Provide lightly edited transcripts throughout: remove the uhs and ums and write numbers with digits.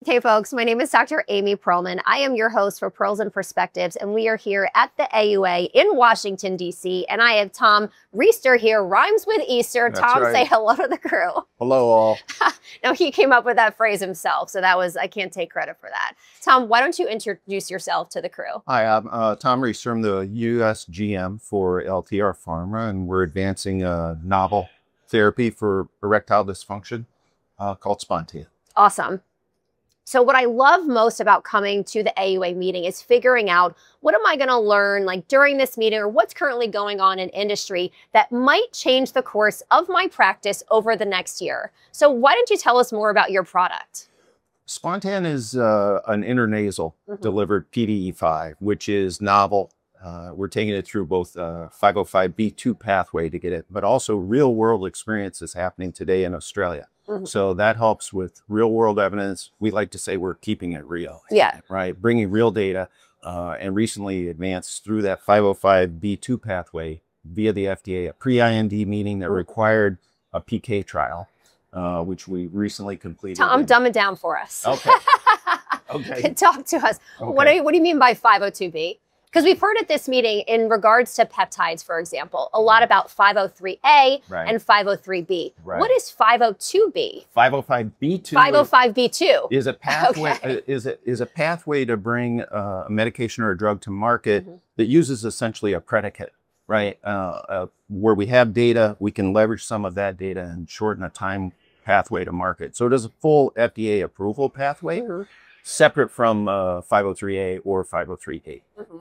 Hey folks, my name is Dr. Amy Perlman. I am your host for Pearls and Perspectives, and we are here at the AUA in Washington, D.C., and I have Tom Reister here, rhymes with Easter. That's Tom, right. say hello to the crew. Hello, all. No, he came up with that phrase himself, so I can't take credit for that. Tom, why don't you introduce yourself to the crew? Hi, I'm Tom Reister. I'm the U.S. GM for LTR Pharma, and we're advancing a novel therapy for erectile dysfunction called Spontan. Awesome. So what I love most about coming to the AUA meeting is figuring out what am I going to learn like during this meeting or what's currently going on in industry that might change the course of my practice over the next year. So why don't you tell us more about your product? Spontan is an intranasal delivered PDE5, which is novel. We're taking it through both 505(b)(2) pathway to get it, but also real world experience is happening today in Australia. So that helps with real world evidence. We like to say we're keeping it real. Yeah. Right. Bringing real data and recently advanced through that 505(b)(2) pathway via the FDA, a pre-IND meeting that required a PK trial, which we recently completed. Tom, dumb it down for us. Okay. Okay. Talk to us. Okay. What do you mean by 502B? Because we've heard at this meeting in regards to peptides, for example, a lot about 503A and 503B. Right. What is 502B? 505(b)(2) 505B2 is a pathway. Okay. Is a pathway to bring a medication or a drug to market that uses essentially a predicate, right? Where we have data, we can leverage some of that data and shorten a time pathway to market. So it is a full FDA approval pathway, separate from 503A or 503A.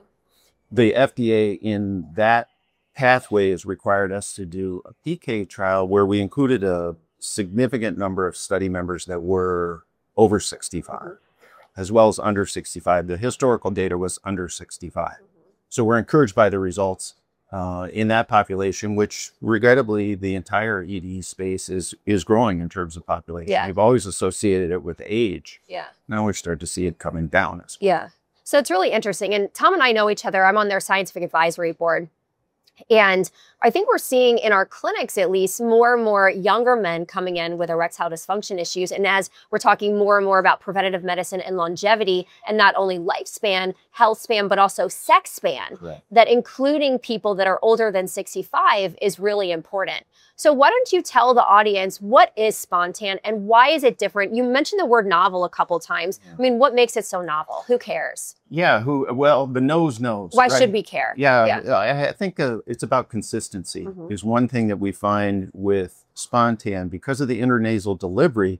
The FDA in that pathway has required us to do a PK trial where we included a significant number of study members that were over 65, as well as under 65. The historical data was under 65. So we're encouraged by the results in that population, which regrettably the entire ED space is growing in terms of population. Yeah. We've always associated it with age. Yeah. Now we start to see it coming down as well. Yeah. So it's really interesting. And Tom and I know each other. I'm on their scientific advisory board. And I think we're seeing in our clinics, at least, more and more younger men coming in with erectile dysfunction issues. And as we're talking more and more about preventative medicine and longevity, and not only lifespan, health span, but also sex span, that including people that are older than 65 is really important. So why don't you tell the audience what is Spontan and why is it different? You mentioned the word novel a couple times. I mean, what makes it so novel? Who cares? Yeah, well, the nose knows. Why should we care? Yeah. I think it's about consistency is one thing that we find with Spontan because of the intranasal delivery,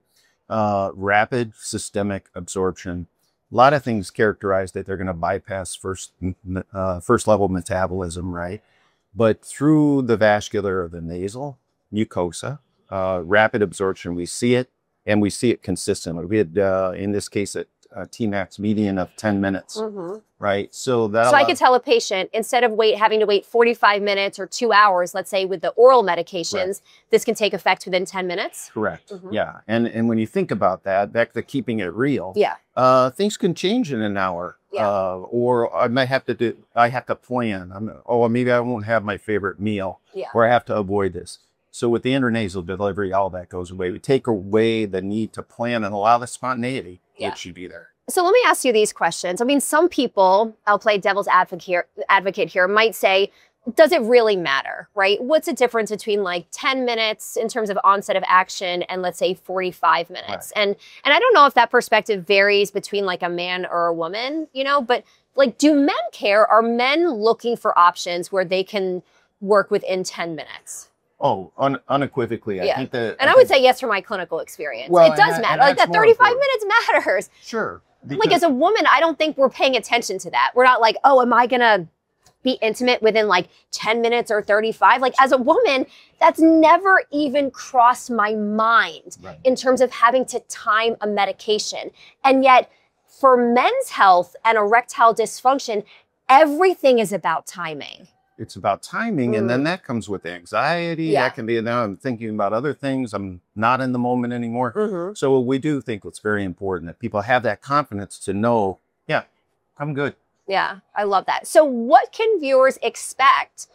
rapid systemic absorption. A lot of things characterize that they're going to bypass first level metabolism, right? But through the vascular of the nasal mucosa, rapid absorption, we see it, and we see it consistently. We had, in this case, a Tmax median of 10 minutes, right? So I could tell a patient, instead of having to wait 45 minutes or 2 hours, let's say with the oral medications, this can take effect within 10 minutes? Correct, yeah. And when you think about that, back to keeping it real, things can change in an hour. Or I might have to I have to plan. Maybe I won't have my favorite meal, or I have to avoid this. So with the intranasal delivery, all that goes away. We take away the need to plan and allow the spontaneity that should be there. So let me ask you these questions. I mean, some people, I'll play devil's advocate here, might say, does it really matter, right? What's the difference between like 10 minutes in terms of onset of action and let's say 45 minutes? And I don't know if that perspective varies between like a man or a woman, but like, do men care? Are men looking for options where they can work within 10 minutes? Oh, unequivocally. I think that. And I would say yes from my clinical experience. Well, it does matter. Like that 35 minutes matters. Sure. Like as a woman, I don't think we're paying attention to that. We're not like, oh, am I going to be intimate within like 10 minutes or 35? Like as a woman, that's never even crossed my mind in terms of having to time a medication. And yet for men's health and erectile dysfunction, everything is about timing. It's about timing, and then that comes with anxiety. That can be, now I'm thinking about other things. I'm not in the moment anymore. So we do think it's very important that people have that confidence to know, I'm good. Yeah, I love that. So what can viewers expect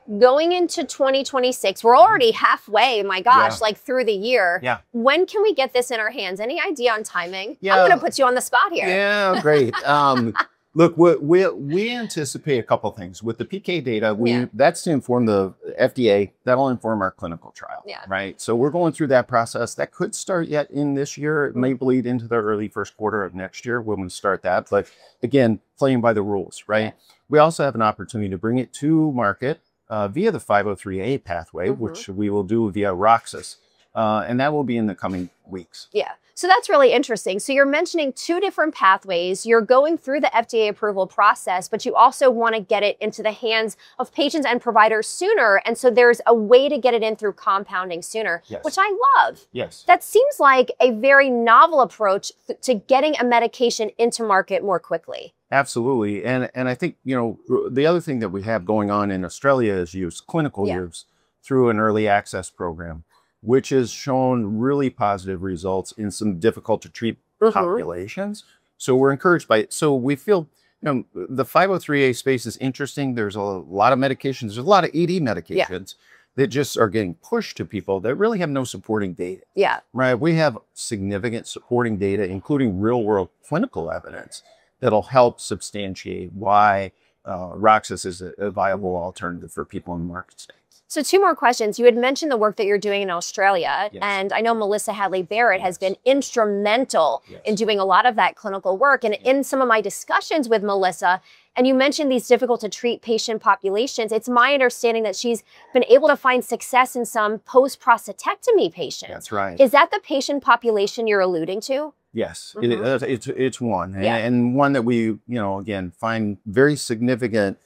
Going into 2026, we're already halfway, my gosh, Yeah. like through the year. Yeah. When can we get this in our hands? Any idea on timing? Yeah. I'm going to put you on the spot here. Yeah, great. Look, we anticipate a couple things with the PK data. That's to inform the FDA. That'll inform our clinical trial. Yeah. Right. So we're going through that process. That could start yet in this year. It may bleed into the early first quarter of next year when we start that. But again, playing by the rules, right? Yeah. We also have an opportunity to bring it to market via the 503A pathway, which we will do via Roxas, and that will be in the coming weeks. Yeah. So that's really interesting. So you're mentioning two different pathways. You're going through the FDA approval process, but you also want to get it into the hands of patients and providers sooner. And so there's a way to get it in through compounding sooner, Yes. which I love. Yes. That seems like a very novel approach to getting a medication into market more quickly. Absolutely. And I think, the other thing that we have going on in Australia is clinical use through an early access program, which has shown really positive results in some difficult to treat populations. So we're encouraged by it. So we feel, the 503A space is interesting. There's a lot of medications. There's a lot of ED medications that just are getting pushed to people that really have no supporting data. Yeah. Right. We have significant supporting data, including real world clinical evidence that'll help substantiate why Roxas is a viable alternative for people in the market space. So two more questions. You had mentioned the work that you're doing in Australia, and I know Melissa Hadley Barrett has been instrumental in doing a lot of that clinical work. And in some of my discussions with Melissa, and you mentioned these difficult to treat patient populations, it's my understanding that she's been able to find success in some post-prostatectomy patients. That's right. Is that the patient population you're alluding to? Yes, it's one, and one that we, again, find very significant.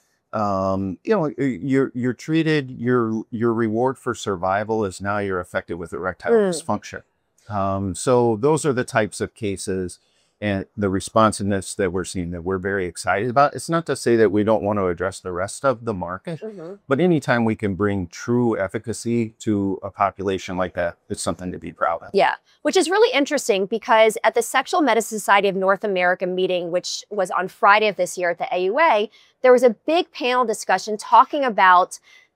You're treated, your reward for survival is now you're affected with erectile dysfunction. So those are the types of cases and the responsiveness that we're seeing that we're very excited about. It's not to say that we don't want to address the rest of the market, but anytime we can bring true efficacy to a population like that, it's something to be proud of. Yeah, which is really interesting because at the Sexual Medicine Society of North America meeting, which was on Friday of this year at the AUA, there was a big panel discussion talking about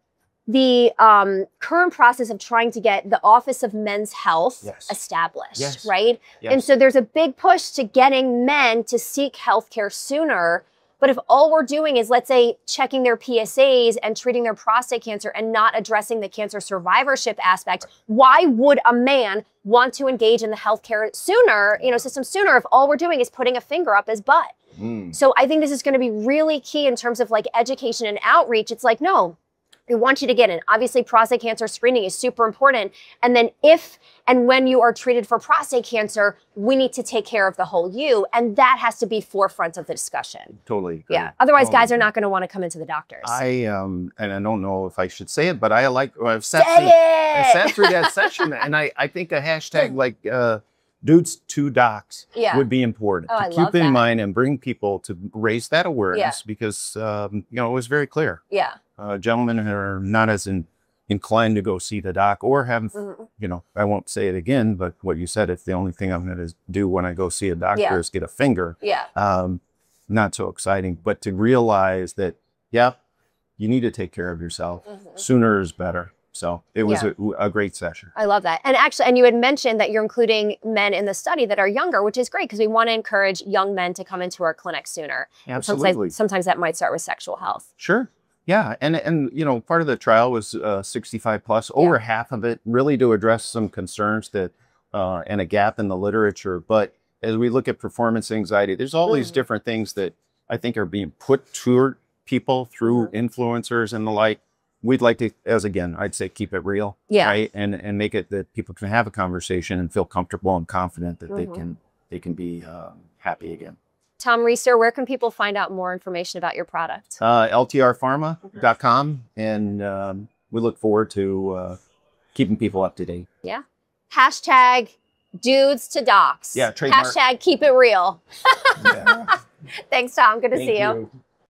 the current process of trying to get the Office of Men's Health established, right? Yes. And so there's a big push to getting men to seek healthcare sooner. But if all we're doing is, let's say, checking their PSAs and treating their prostate cancer and not addressing the cancer survivorship aspect, why would a man want to engage in the healthcare system sooner if all we're doing is putting a finger up his butt? So I think this is going to be really key in terms of like education and outreach. It's like, no, we want you to get in. Obviously, prostate cancer screening is super important. And then if and when you are treated for prostate cancer, we need to take care of the whole you. And that has to be forefront of the discussion. Totally agree. Yeah. Otherwise, guys are not going to want to come into the doctors. And I don't know if I should say it, but I've sat through that session, and I think a hashtag like dudes to docs would be important to keep in mind and bring people to raise that awareness because it was very clear. Yeah. Gentlemen are not as inclined to go see the doc or have, I won't say it again, but what you said, if the only thing I'm going to do when I go see a doctor is get a finger, not so exciting, but to realize that, you need to take care of yourself. Sooner is better. So it was a great session. I love that. And actually, and you had mentioned that you're including men in the study that are younger, which is great because we want to encourage young men to come into our clinic sooner. Absolutely. Sometimes that might start with sexual health. Sure. Yeah. And part of the trial was 65 plus, over half of it really to address some concerns that and a gap in the literature. But as we look at performance anxiety, there's all these different things that I think are being put toward people through influencers and the like. We'd like to, I'd say keep it real, right? And make it that people can have a conversation and feel comfortable and confident that they can be happy again. Tom Reister, where can people find out more information about your product? LTRpharma.com, and we look forward to keeping people up to date. Yeah. Hashtag dudes to docs. Yeah. Trademark. Hashtag keep it real. Thanks, Tom. Good to see you.